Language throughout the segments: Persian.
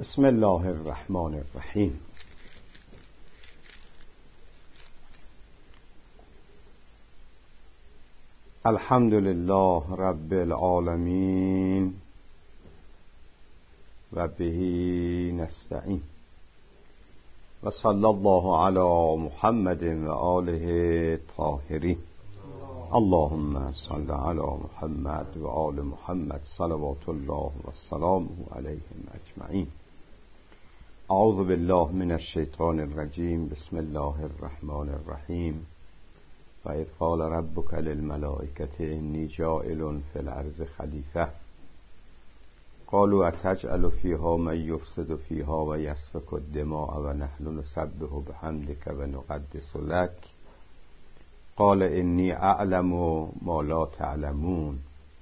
بسم الله الرحمن الرحیم. الحمد لله رب العالمین و به نستعین و صلی الله علی محمد و آله طاهرین. اللهم صل علی محمد و آل محمد صلوات الله و سلامه علیهم اجمعین. اعوذ بالله من الشیطان الرجیم. بسم الله الرحمن الرحیم. و اذ قال ربک للملائکة انی جاعل فی الارض خلیفة قالوا اتجعل فیها من یفسد فیها و یسفک الدماء و نحن نسبح بحمدک و نقدس لک قال انی اعلم ما لا تعلمون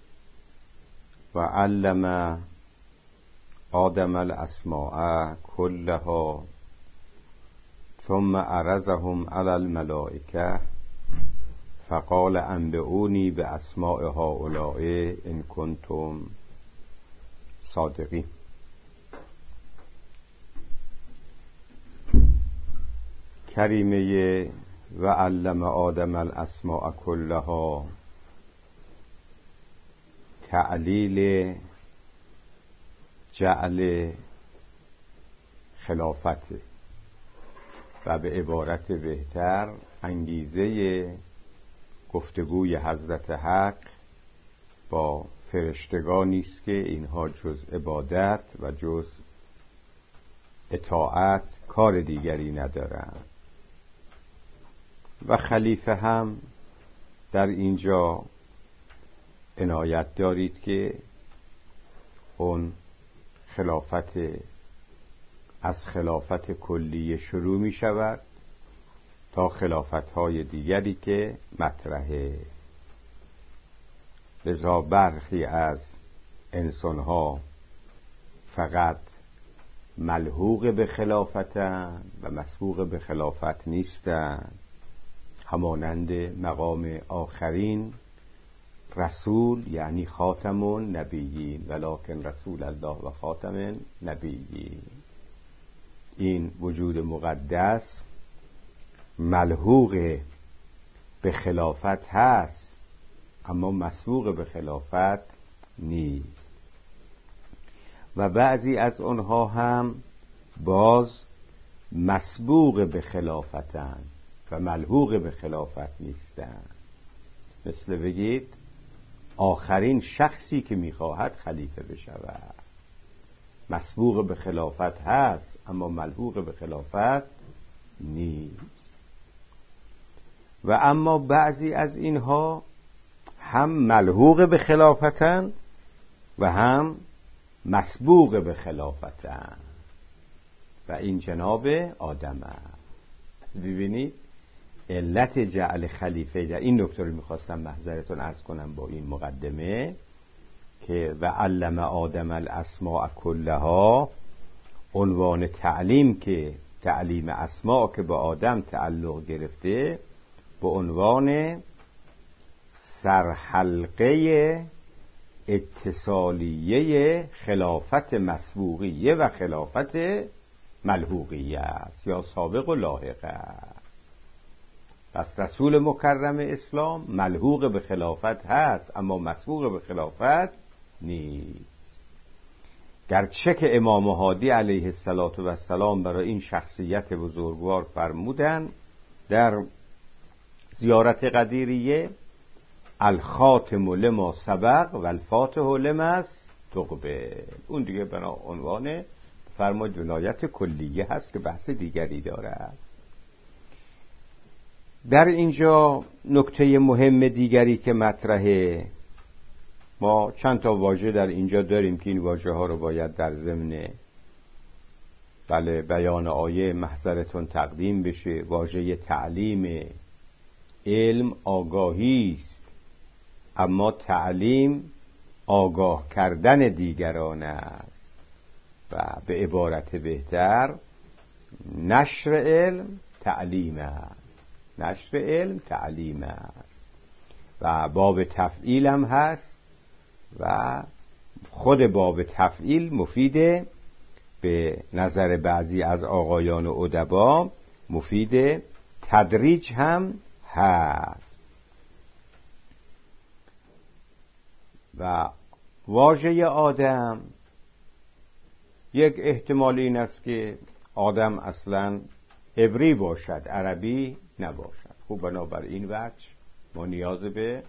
و علم آدم الاسماء كلها ثم عرضهم على الملائكة فقال انبئوني باسماء هؤلاء ان كنتم صادقین. کریمه و علم آدم الاسماء كلها تعلیل جعل خلافت و به عبارت بهتر انگیزه گفتگوی حضرت حق با فرشتگانی است که اینها جز عبادت و جز اطاعت کار دیگری ندارند. و خلیفه هم در اینجا عنایت دارید که اون خلافت از خلافت کلیه شروع می شود تا خلافت های دیگری که مطرحه. لذا برخی از انسان ها فقط ملحوق به خلافتند و مسبوق به خلافت نیستند، همانند مقام آخرین رسول یعنی خاتم النبیین ولکن رسول الله و خاتم النبیین. این وجود مقدس ملحوق به خلافت هست اما مسبوق به خلافت نیست. و بعضی از آنها هم باز مسبوق به خلافتند و ملحوق به خلافت نیستند. مثل بگید آخرین شخصی که میخواهد خلیفه بشود مسبوق به خلافت هست اما ملحوق به خلافت نیست. و اما بعضی از اینها هم ملحوق به خلافتن و هم مسبوق به خلافتن و این جناب آدم است. ببینید علت جعل خلیفه در این نکته رو میخواستم محضرتون عرض کنم با این مقدمه که و علم آدم الاسماء كلها، عنوان تعلیم که تعلیم اسماء که به آدم تعلق گرفته به عنوان سرحلقه اتصالیه خلافت مسبوقیه و خلافت ملحوقیه است یا سابق و لاحقه است. پس رسول مکرم اسلام ملحوق به خلافت هست اما مسبوق به خلافت نیست. گرچه که امام هادی علیه السلام برای این شخصیت بزرگوار فرمودن در زیارت قدیریه الخاتم لما سبق و الفاتح لما استقبل. اون دیگه بنا عنوان فرمود ولایت کلیه هست که بحث دیگری دارد. در اینجا نکته مهم دیگری که مطرحه، ما چند تا واژه در اینجا داریم که این واژه ها رو باید در ضمن بیان آیه محضرتون تقدیم بشه. واژه تعلیم، علم آگاهی است اما تعلیم آگاه کردن دیگران است و به عبارت بهتر نشر علم تعلیم است. نشر علم تعلیم است و باب تفعیل هم هست و خود باب تفعیل مفید به نظر بعضی از آقایان و ادبا مفید تدریج هم هست. و واژه آدم، یک احتمال این است که آدم اصلا عبری باشد، عربی نباشد. خوب، بنابراین وجه ما نیاز به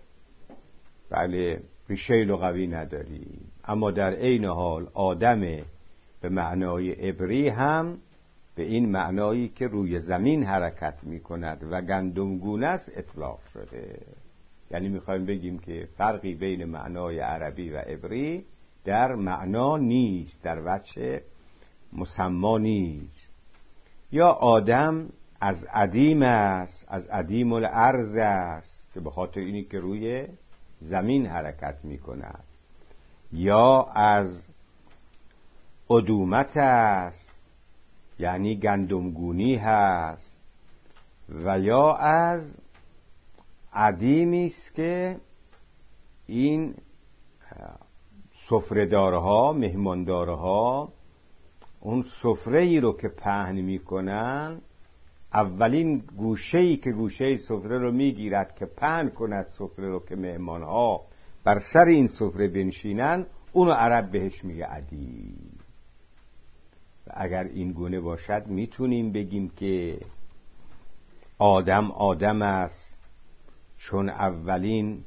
ریشه لغوی نداریم، اما در عین حال آدم به معنای عبری هم به این معنایی که روی زمین حرکت می کند و گندمگونه است اطلاق شده. یعنی میخوایم بگیم که فرقی بین معنای عربی و عبری در معنا نیست، در وجه مسما نیست. یا آدم از عدیم است، از عدیم الارض است که به خاطر اینی که روی زمین حرکت می کند، یا از عدومت است یعنی گندمگونی هست، و یا از عدیمی است که این سفره‌دارها، مهماندارها اون سفره‌ای رو که پهن میکنن، اولین گوشه‌ای که گوشه سفره رو میگیرد که پهن کند سفره رو که مهمانها بر سر این سفره بنشینن، اونو عرب بهش میگه عدیم. و اگر این گونه باشد میتونیم بگیم که آدم است، چون اولین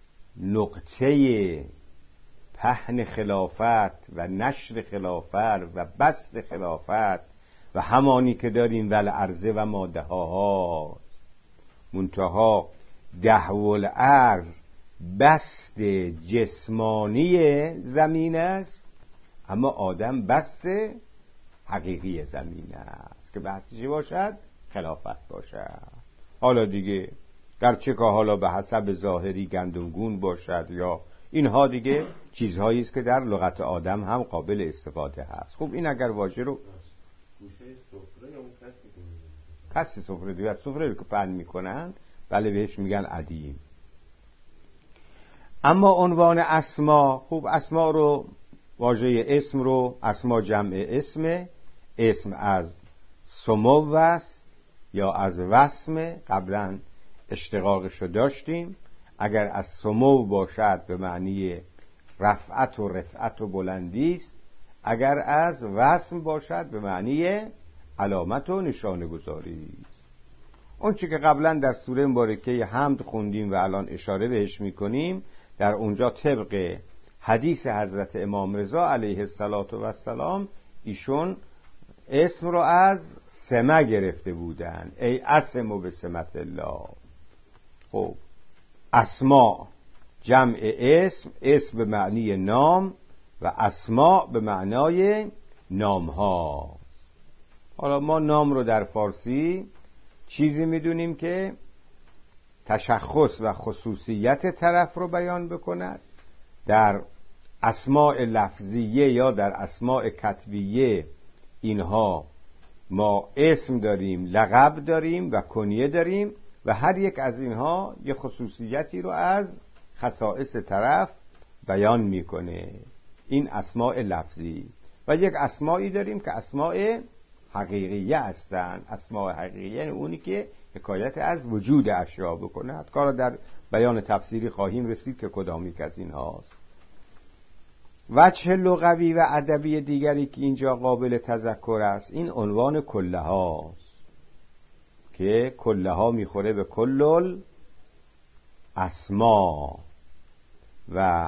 نقطه پهن خلافت و نشر خلافت و بسط خلافت و همانی که داریم ول ارض و مادهاها، منتها دهول ارض بسط جسمانی زمین است، اما آدم بسط حقیقی زمین است که بحث چی باشد؟ خلافت باشد. حالا دیگه گرچه که حالا به حسب ظاهری گندمگون باشد یا اینها دیگه چیزهایی است که در لغت آدم هم قابل استفاده هست. خب این اگر واژه رو کسی سفره دیگر سفره رو که پهن میکنن، بله بهش میگن عدیم. اما عنوان اسما، خوب اسما رو، واژه اسم رو، اسما جمع اسم از سمو است یا از وسم، قبلا اشتقاقش رو داشتیم. اگر از سمو باشد به معنی رفعت و رفعت و بلندی است، اگر از وسم باشد به معنی علامت و نشانه گذاری است. اون چی که قبلا در سوره مبارکه حمد خوندیم و الان اشاره بهش میکنیم، در اونجا طبق حدیث حضرت امام رضا علیه السلام ایشون اسم رو از سمه گرفته بودن، ای اسم به سمت الله. خب اسما جمع اسم به معنی نام و اسما به معنای نام ها. حالا ما نام رو در فارسی چیزی میدونیم که تشخص و خصوصیت طرف رو بیان بکند. در اسماء لفظیه یا در اسماء کتبیه اینها ما اسم داریم، لقب داریم و کنیه داریم و هر یک از اینها یه خصوصیتی رو از خصائص طرف بیان میکنه. این اسماء لفظی. و یک اسمایی داریم که اسماء حقیقیه هستند. اسماء حقیقیه اونی که حکایت از وجود اشیا بکنه. کارا در بیان تفسیری خواهیم رسید که کدام یک از این هاست. وجه لغوی و ادبی دیگری که اینجا قابل تذکر است، این عنوان کله هاست که کله ها میخوره به کلل اسما و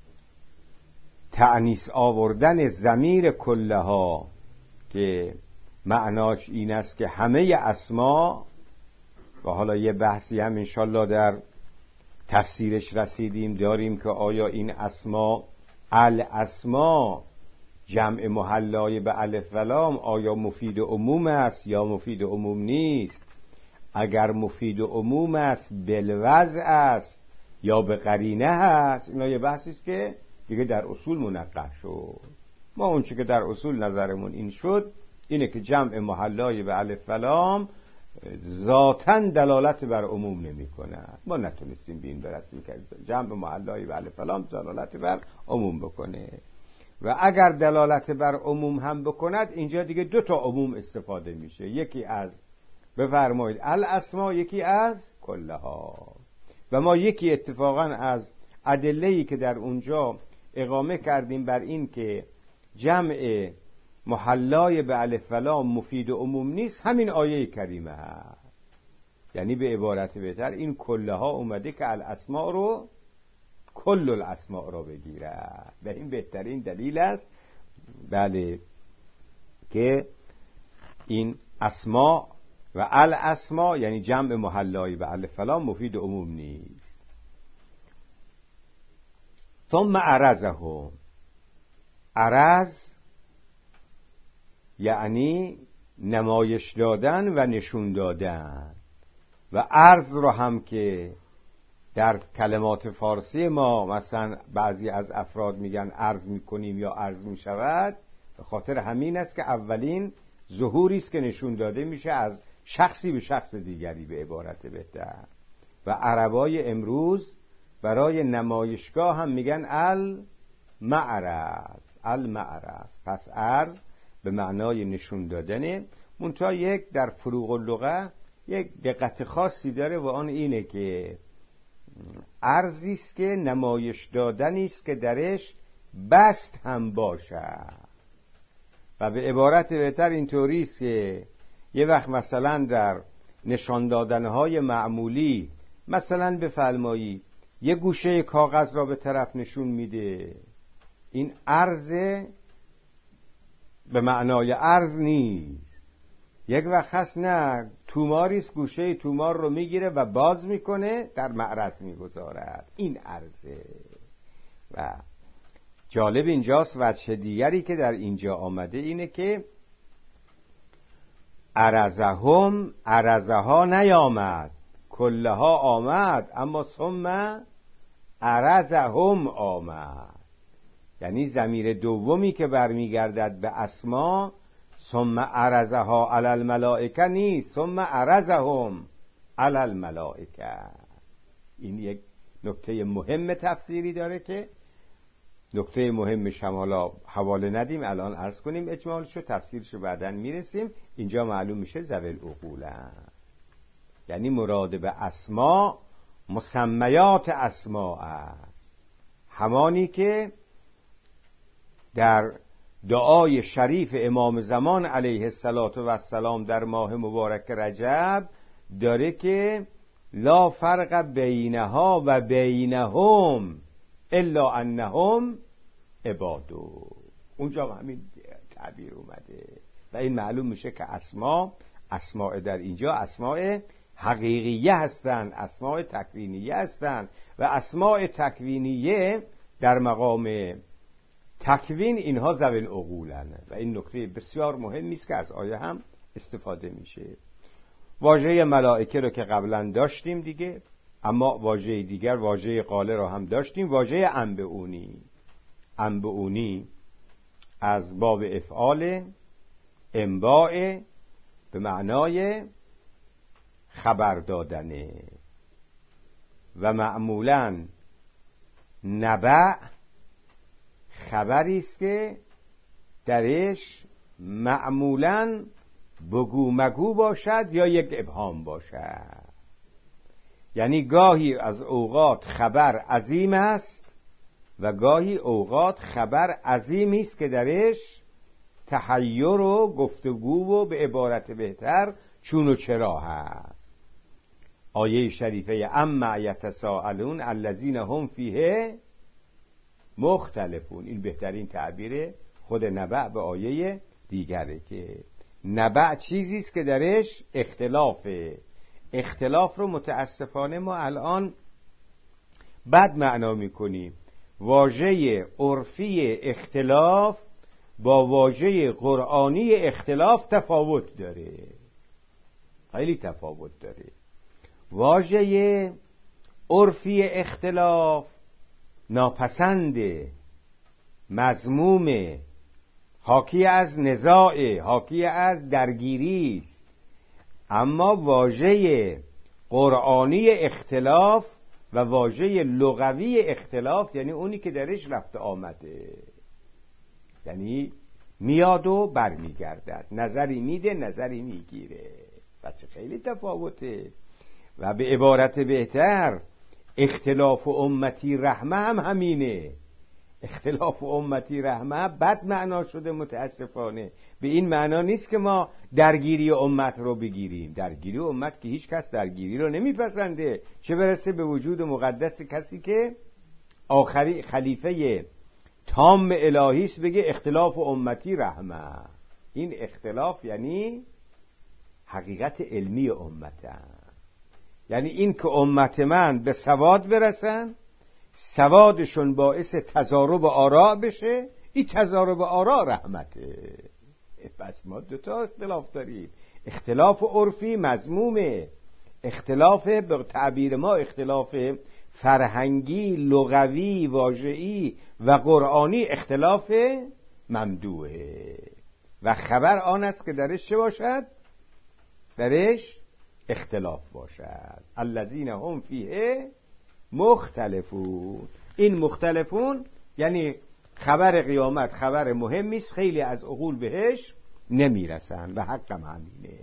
تأنیث آوردن ضمیر کله ها که معناش این است که همه اسما، و حالا یه بحثی هم انشالله در تفسیرش رسیدیم داریم که آیا این اسما الاسما جمع محلای به الف و لام آیا مفید عموم است یا مفید عموم نیست؟ اگر مفید عموم است بالوضع است یا به قرینه هست؟ اینا یه بحثی است که دیگه در اصول منقح شد. ما اون چی که در اصول نظرمون این شد اینه که جمع محلای به الف و لام ذاتاً دلالت بر عموم نمی کند. ما نتونستیم به این برسیم که جمع محلای به الف و لام دلالت بر عموم بکنه. و اگر دلالت بر عموم هم بکند اینجا دیگه 2 تا عموم استفاده میشه، یکی از بفرمایید الاسما، یکی از کلها. و ما یکی اتفاقا از ادله‌ای که در اونجا اقامه کردیم بر این که جمع محلای به الف و لام مفید و عموم نیست، همین آیه کریمه هست. یعنی به عبارت بهتر این کلها اومده که الاسماء رو کل الاسماء رو بگیرد و این بهترین دلیل است بله که این اسماء و الاسماء یعنی جمع محلای به الف و لام مفید و عموم نیست. ثم عرضهم، عرض یعنی نمایش دادن و نشون دادن، و عرض رو هم که در کلمات فارسی ما مثلا بعضی از افراد میگن عرض میکنیم یا عرض میشود، به خاطر همین است که اولین ظهوری است که نشون داده میشه از شخصی به شخص دیگری به عبارت بهتر. و عربای امروز برای نمایشگاه هم میگن المعرض، المعرض. پس عرض به معنای نشون دادنه، منتها یک در فروق اللغه یک دقت خاصی داره و آن اینه که عرضی است که نمایش دادنی است که درش بست هم باشه. و به عبارت بهتر اینطوری است که یه وقت مثلا در نشان دادنهای معمولی مثلا بفرمایید یه گوشه کاغذ را به طرف نشون میده، این عرض به معنای عرض نیست. یک وقت هست نه توماریست، گوشه تومار رو میگیره و باز میکنه در معرض میگذارد، این عرضه. و جالب اینجاست وجه دیگری که در اینجا آمده اینه که عرضهم، عرضها نیامد، کلها آمد، اما ثم عرضهم آمد. یعنی ضمیر دومی که برمیگردد به اسما ثم عرضها علی الملائکه نیست، ثم عرضهم علی الملائکه. این یک نکته مهم تفسیری داره که نکته مهمش هم حالا حواله ندیم، الان عرض کنیم اجمالشو، تفسیرشو بعدن میرسیم. اینجا معلوم میشه ذوی العقول، یعنی مراد به اسما مسمیات اسما است، همانی که در دعای شریف امام زمان علیه السلام در ماه مبارک رجب داره که لا فرق بینها و بینهم الا انهم عبادو. اونجا همین تعبیر اومده و این معلوم میشه که اسماء در اینجا اسماء حقیقیه هستند، اسماء تکوینیه هستند و اسماء تکوینیه در مقام تکوین اینها ذوی العقولند و این نکته بسیار مهمی است که از آیه هم استفاده میشه. واژه ملائکه رو که قبلا داشتیم دیگه، اما واژه دیگر واژه قاله رو هم داشتیم، واژه انبئونی. انبئونی از باب افعال انباء به معنای خبر دادنه و معمولاً نبأ خبری است که درش معمولاً بگو مگو باشد یا یک ابهام باشد. یعنی گاهی از اوقات خبر عظیم است و گاهی اوقات خبر عظیمی است که درش تحیر و گفتگو و به عبارت بهتر چون و چرا هست. آیه شریفه اما یتساءلون الذین هم فیه مختلفون، این بهترین تعبیر خود نبأ به آیه دیگره که نبأ چیزی است که درش اختلاف رو متاسفانه ما الان بد معنا میکنیم. واژه عرفی اختلاف با واژه قرآنی اختلاف تفاوت داره، خیلی تفاوت داره. واژه عرفی اختلاف ناپسنده، مذمومه، حاکی از نزاع، حاکی از درگیری است. اما واژه قرآنی اختلاف و واژه لغوی اختلاف یعنی اونی که درش رفته آمده، یعنی میاد و برمیگردد، نظری میده نظری میگیره، پس خیلی تفاوته. و به عبارت بهتر اختلاف امتی رحمه هم همینه. اختلاف امتی رحمه بد معنا شده متاسفانه. به این معنا نیست که ما درگیری امت رو بگیریم. درگیری امت که هیچ کس درگیری رو نمیپسنده، چه برسه به وجود مقدس کسی که آخری خلیفه تام الهی است بگه اختلاف امتی رحمه. این اختلاف یعنی حقیقت علمی امتن، یعنی این که امت من به سواد برسن، سوادشون باعث تضارب آراء بشه، این تضارب آراء رحمته. پس ما دوتا اختلاف داریم، اختلاف عرفی مذمومه، اختلاف به تعبیر ما اختلاف فرهنگی لغوی واژه‌ای و قرآنی اختلاف ممدوحه. و خبر آن است که درش چه باشد؟ درش اختلاف باشد. الذین هم فیه مختلفون. این مختلفون یعنی خبر قیامت خبر مهمی است، خیلی از عقول بهش نمیرسن و حقم همینه.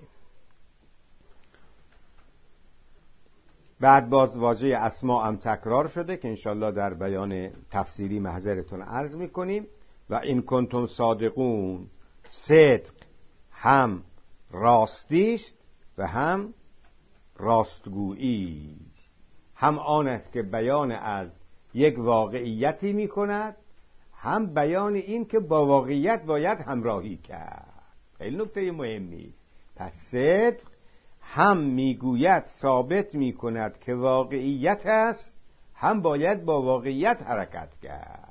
بعد باز واژه اسما هم تکرار شده که انشالله در بیان تفسیری محضرتون عرض میکنیم. و این کنتم صادقون، صدق هم راستی است و هم راستگویی، هم آن است که بیان از یک واقعیتی میکند، هم بیان این که با واقعیت باید همراهی کرد. خیلی نکته مهمی است. پس صدق هم میگوید ثابت میکند که واقعیت است، هم باید با واقعیت حرکت کرد.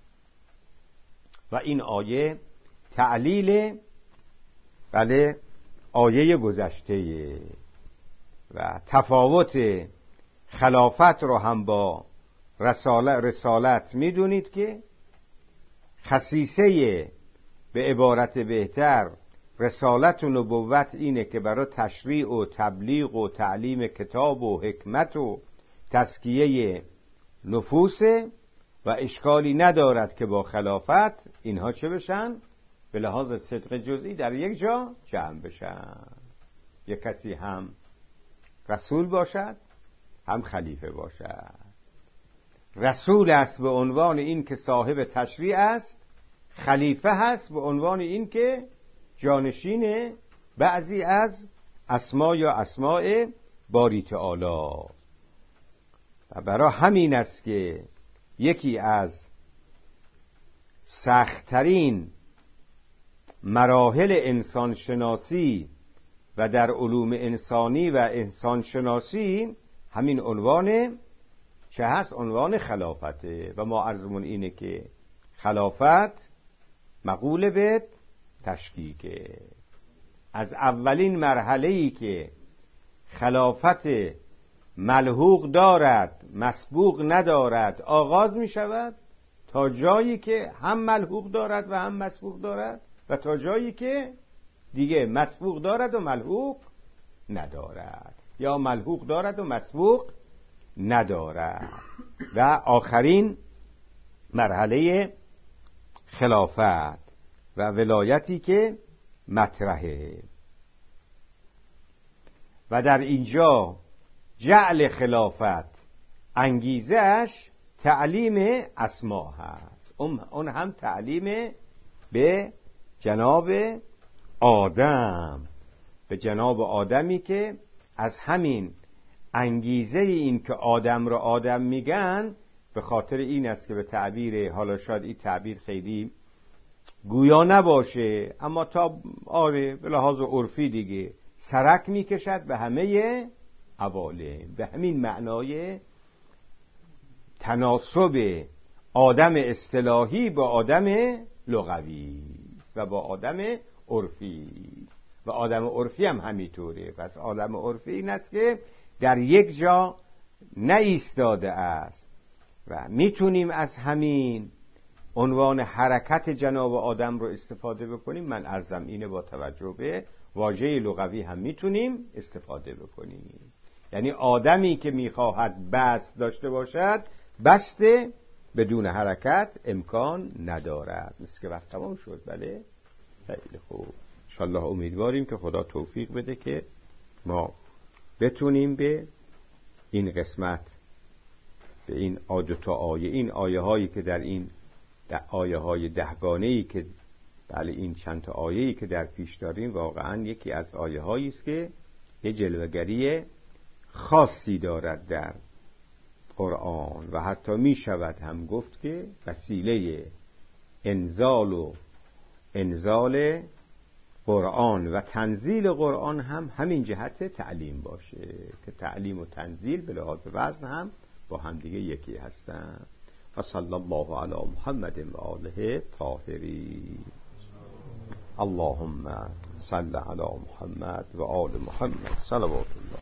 و این آیه تعلیل آیه گذشته و تفاوت خلافت رو هم با رسالت میدونید که خصیصه به عبارت بهتر رسالت و نبوت اینه که برای تشریع و تبلیغ و تعلیم کتاب و حکمت و تزکیه نفوس و اشکالی ندارد که با خلافت اینها چه بشن؟ به لحاظ صدق جزئی در یک جا جمع بشن. یک کسی هم رسول باشد هم خلیفه باشد. رسول است به عنوان این که صاحب تشریع است، خلیفه هست به عنوان این که جانشین بعضی از اسما یا اسماء باری تعالی. و برای همین است که یکی از سخت‌ترین مراحل انسان شناسی و در علوم انسانی و انسان شناسی همین عنوان چه هست؟ عنوان خلافته. و ما عرضمون اینه که خلافت مقول به تشکیکه. از اولین مرحله‌ای که خلافت ملحوق دارد مسبوق ندارد آغاز می شود تا جایی که هم ملحوق دارد و هم مسبوق دارد و تا جایی که دیگه مسبوق دارد و ملحوق ندارد یا ملحوق دارد و مسبوق ندارد. و آخرین مرحله خلافت و ولایتی که مطرحه. و در اینجا جعل خلافت انگیزش تعلیم اسما هست. اون هم تعلیم به جناب آدم، به جناب آدمی که از همین انگیزه این که آدم رو آدم میگن به خاطر این است که به تعبیر، حالا شاید این تعبیر خیلی گویا نباشه اما تا آره به لحاظ عرفی دیگه سرک میکشد به همه عوالم، به همین معنای تناسب آدم اصطلاحی با آدم لغوی و با آدم عرفی. و آدم عرفی هم همینطوره. پس آدم عرفی این است که در یک جا نایستاده است و میتونیم از همین عنوان حرکت جناب آدم رو استفاده بکنیم. من عرضم اینه با توجه به واژه لغوی هم میتونیم استفاده بکنیم. یعنی آدمی که میخواهد بست داشته باشد، بست بدون حرکت امکان ندارد. مثل که وقت تمام شد. بله خیلی خوب. انشالله امیدواریم که خدا توفیق بده که ما بتونیم به این قسمت، به این دو آیه، این آیه هایی که در این آیه های 10 گانه‌ای که بله این چند تا آیه‌ای که در پیش داریم واقعا یکی از آیه هایی است که یه جلوه‌گری خاصی دارد در قرآن و حتی می شود هم گفت که وسیله انزال قرآن و تنزیل قرآن هم همین جهت تعلیم باشه که تعلیم و تنزیل به لحاظ وزن هم با هم دیگه یکی هستن. و صلی الله علی محمد و آله طاهرین. اللهم صل علی محمد و آل محمد صلوات الله.